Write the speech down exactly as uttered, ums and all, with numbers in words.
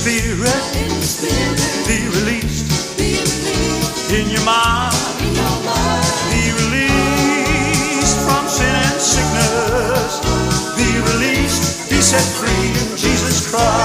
Spirit, be released in your mind. Be released from sin and sickness. Be released, be set free in Jesus Christ.